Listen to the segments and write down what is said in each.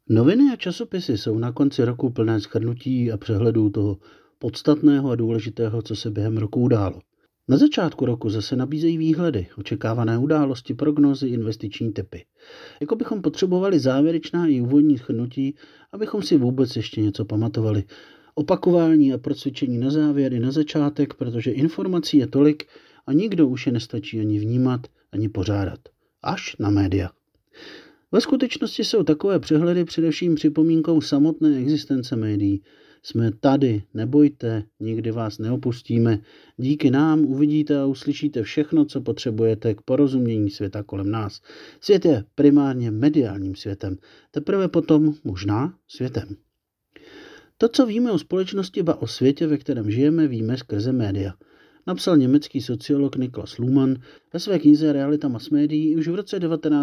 Noviny a časopisy jsou na konci roku plné shrnutí a přehledů toho podstatného a důležitého, co se během roku událo. Na začátku roku zase nabízejí výhledy, očekávané události, prognózy, investiční tipy. Jako bychom potřebovali závěrečná i úvodní shrnutí, abychom si vůbec ještě něco pamatovali. Opakování a procvičení na závěr i na začátek, protože informací je tolik a nikdo už je nestačí ani vnímat, ani pořádat. Až na média. Ve skutečnosti jsou takové přehledy především připomínkou samotné existence médií. Jsme tady, nebojte, nikdy vás neopustíme. Díky nám uvidíte a uslyšíte všechno, co potřebujete k porozumění světa kolem nás. Svět je primárně mediálním světem, teprve potom možná světem. To, co víme o společnosti a o světě, ve kterém žijeme, víme skrze média. Napsal německý sociolog Niklas Luhmann ve své knize Realita mass médií už v roce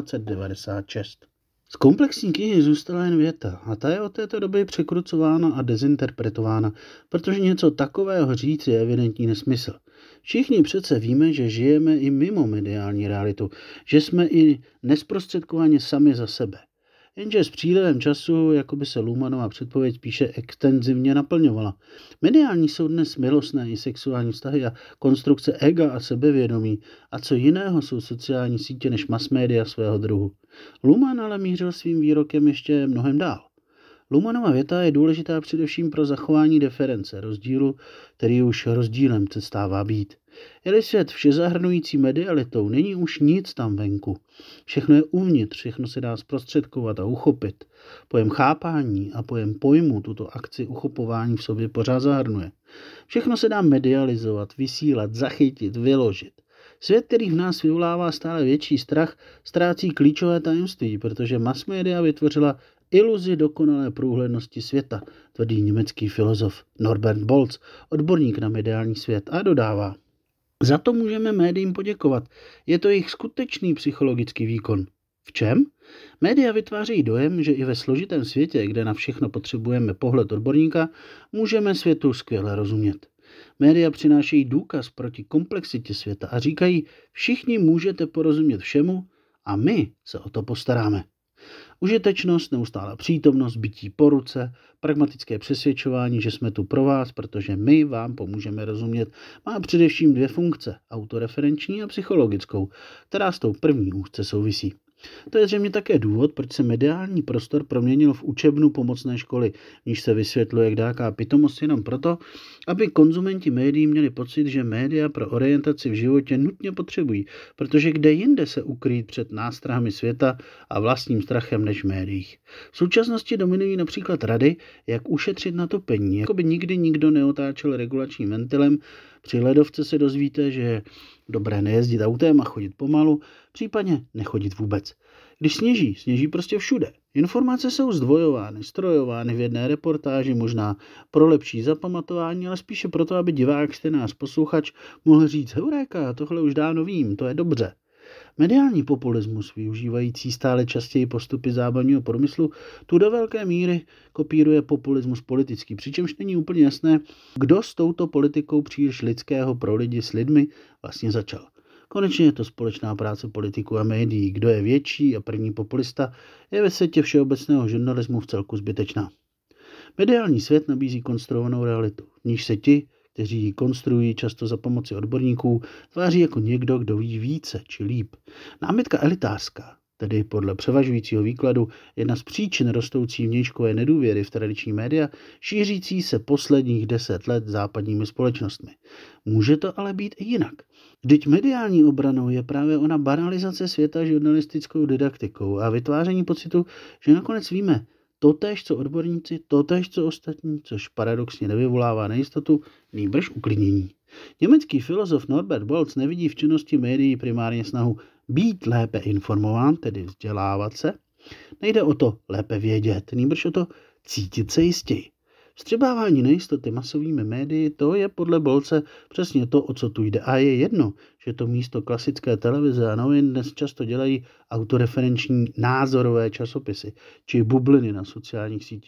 1996. Z komplexní knihy zůstala jen věta a ta je od této doby překrucována a dezinterpretována, protože něco takového říct je evidentní nesmysl. Všichni přece víme, že žijeme i mimo mediální realitu, že jsme i nesprostředkovaně sami za sebe. Jenže s přílivem času, jako by se Luhmannova předpověď spíše extenzivně naplňovala. Mediální jsou dnes milostné i sexuální vztahy a konstrukce ega a sebevědomí. A co jiného jsou sociální sítě než masmédia svého druhu. Luhmann ale mířil svým výrokem ještě mnohem dál. Luhmannova věta je důležitá především pro zachování diference, rozdílu, který už rozdílem přestává být. Je-li svět všezahrnující medialitou, není už nic tam venku. Všechno je uvnitř, všechno se dá zprostředkovat a uchopit. Pojem chápání a pojem pojmu tuto akci uchopování v sobě pořád zahrnuje. Všechno se dá medializovat, vysílat, zachytit, vyložit. Svět, který v nás vyvolává stále větší strach, ztrácí klíčové tajemství, protože masmédia vytvořila iluzi dokonalé průhlednosti světa, tvrdí německý filozof Norbert Bolz, odborník na mediální svět, a dodává. Za to můžeme médiím poděkovat. Je to jejich skutečný psychologický výkon. V čem? Média vytváří dojem, že i ve složitém světě, kde na všechno potřebujeme pohled odborníka, můžeme světu skvěle rozumět. Média přinášejí důkaz proti komplexitě světa a říkají, všichni můžete porozumět všemu a my se o to postaráme. Užitečnost, neustálá přítomnost, bytí po ruce, pragmatické přesvědčování, že jsme tu pro vás, protože my vám pomůžeme rozumět, má především dvě funkce, autoreferenční a psychologickou, která s tou první úzce souvisí. To je zřejmě také důvod, proč se mediální prostor proměnil v učebnu pomocné školy, v níž se vysvětluje kdáká pitomost jenom proto, aby konzumenti médií měli pocit, že média pro orientaci v životě nutně potřebují, protože kde jinde se ukrýt před nástrahami světa a vlastním strachem než v médiích. V současnosti dominují například rady, jak ušetřit na topení, jako by nikdy nikdo neotáčel regulačním ventilem. Při ledovce se dozvíte, že je dobré nejezdit autem a chodit pomalu, případně nechodit vůbec. Když sněží, sněží prostě všude. Informace jsou zdvojovány, strojovány v jedné reportáži, možná pro lepší zapamatování, ale spíše proto, aby divák, čtenář, posluchač mohl říct, heuréka, tohle už dávno vím, to je dobře. Mediální populismus, využívající stále častěji postupy zábavního průmyslu, tu do velké míry kopíruje populismus politický, přičemž není úplně jasné, kdo s touto politikou příliš lidského pro lidi s lidmi vlastně začal. Konečně je to společná práce politiků a médií. Kdo je větší a první populista, je ve světě všeobecného žurnalismu vcelku zbytečná. Mediální svět nabízí konstruovanou realitu, v níž se ti, kteří ji konstruují často za pomoci odborníků, tváří jako někdo, kdo ví více či líp. Námitka elitářská, tedy podle převažujícího výkladu jedna z příčin rostoucí vnějškové nedůvěry v tradiční média, šířící se posledních 10 let západními společnostmi. Může to ale být i jinak. Vždyť mediální obranou je právě ona banalizace světa žurnalistickou didaktikou a vytváření pocitu, že nakonec víme totéž, co odborníci, totéž, co ostatní, což paradoxně nevyvolává nejistotu, nýbrž uklidnění. Německý filozof Norbert Bolz nevidí v činnosti médií primárně snahu být lépe informován, tedy vzdělávat se. Nejde o to lépe vědět, nýbrž o to cítit se jistěji. Vstřebávání nejistoty masovými médii, to je podle Bolce přesně to, o co tu jde. A je jedno, že to místo klasické televize a novin dnes často dělají autoreferenční názorové časopisy či bubliny na sociálních sítích.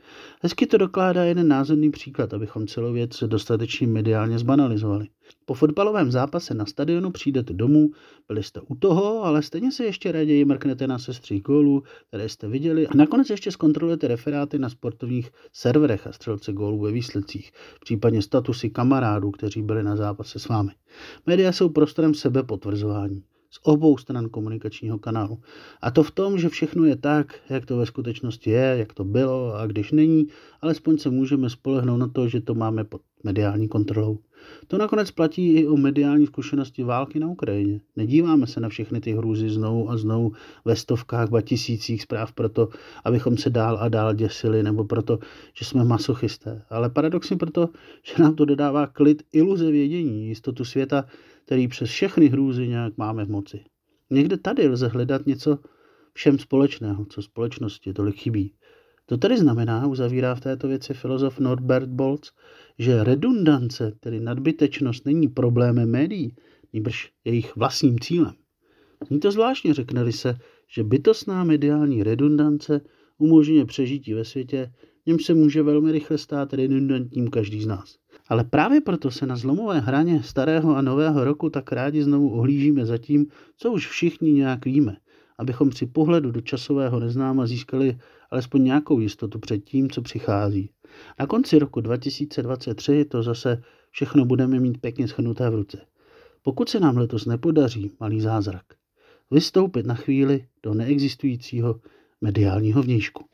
Hezky to dokládá jeden názorný příklad, abychom celou věc dostatečně mediálně zbanalizovali. Po fotbalovém zápase na stadionu přijdete domů, byli jste u toho, ale stejně se ještě raději mrknete na sestří gólů, které jste viděli, a nakonec ještě zkontrolujete referáty na sportovních serverech a střelce gólů ve výsledcích, případně statusy kamarádů, kteří byli na zápase s vámi. Média jsou prostorem sebepotvrzování z obou stran komunikačního kanálu. A to v tom, že všechno je tak, jak to ve skutečnosti je, jak to bylo, a když není, alespoň se můžeme spolehnout na to, že to máme pod mediální kontrolou. To nakonec platí i o mediální zkušenosti války na Ukrajině. Nedíváme se na všechny ty hrůzy znovu a znovu ve stovkách a tisících zpráv proto, abychom se dál a dál děsili, nebo proto, že jsme masochisté. Ale paradoxně proto, že nám to dodává klid, iluze vědění, jistotu světa, který přes všechny hrůzy nějak máme v moci. Někde tady lze hledat něco všem společného, co společnosti tolik chybí. To tedy znamená, uzavírá v této věci filozof Norbert Bolz, že redundance, tedy nadbytečnost, není problémem médií, nýbrž jejich vlastním cílem. Zní to zvláštně, řekne-li se, že bytostná mediální redundance umožňuje přežití ve světě, němž se může velmi rychle stát redundantním každý z nás. Ale právě proto se na zlomové hraně starého a nového roku tak rádi znovu ohlížíme za tím, co už všichni nějak víme, abychom při pohledu do časového neznáma získali alespoň nějakou jistotu před tím, co přichází. Na konci roku 2023 to zase všechno budeme mít pěkně shrnuté v ruce. Pokud se nám letos nepodaří malý zázrak, vystoupit na chvíli do neexistujícího mediálního vnějšku.